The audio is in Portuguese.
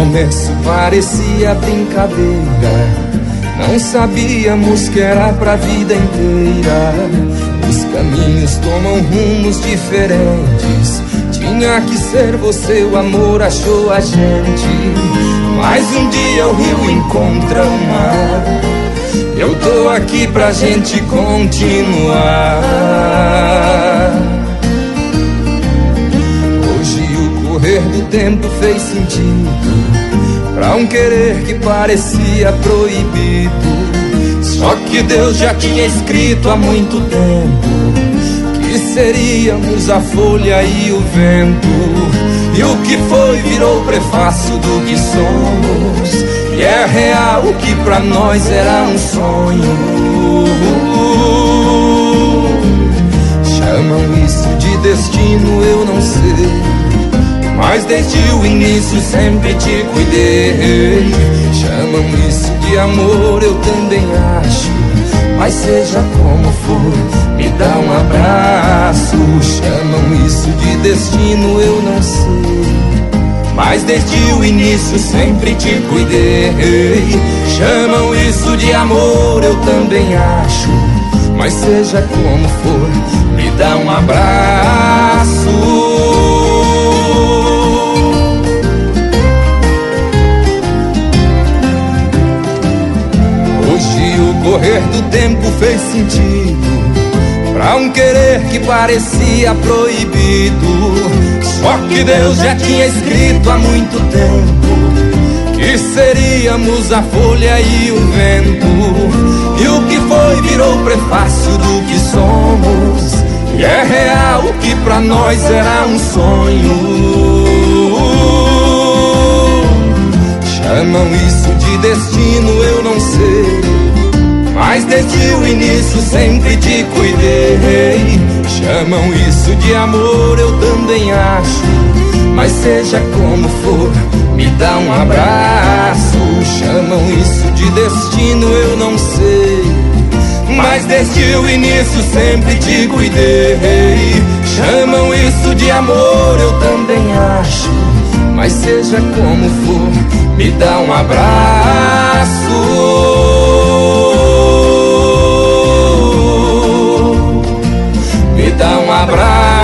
começo parecia brincadeira, não sabíamos que era pra vida inteira. Os caminhos tomam rumos diferentes, tinha que ser você, o amor achou a gente. Mas um dia o rio encontra o mar, eu tô aqui pra gente continuar. Hoje o correr do tempo fez sentido pra um querer que parecia proibido. Só que Deus já tinha escrito há muito tempo que seríamos a folha e o vento. E o que foi virou prefácio do que somos, e é real o que pra nós era um sonho. Chamam isso de destino, eu não sei, mas desde o início sempre te cuidei. Chamam isso de amor, eu também acho, mas seja como for, me dá um abraço. Chamam isso de destino, eu não sei, mas desde o início sempre te cuidei. Chamam isso de amor, eu também acho, mas seja como for, me dá um abraço. O correr do tempo fez sentido pra um querer que parecia proibido. Só que Deus já tinha escrito há muito tempo que seríamos a folha e o vento. E o que foi virou prefácio do que somos, e é real o que pra nós era um sonho. Chamam isso de destino, eu não sei, mas desde o início sempre te cuidei. Chamam isso de amor, eu também acho, mas seja como for, me dá um abraço. Chamam isso de destino, eu não sei, mas desde o início sempre te cuidei. Chamam isso de amor, eu também acho, mas seja como for, me dá um abraço. Me dá um abraço.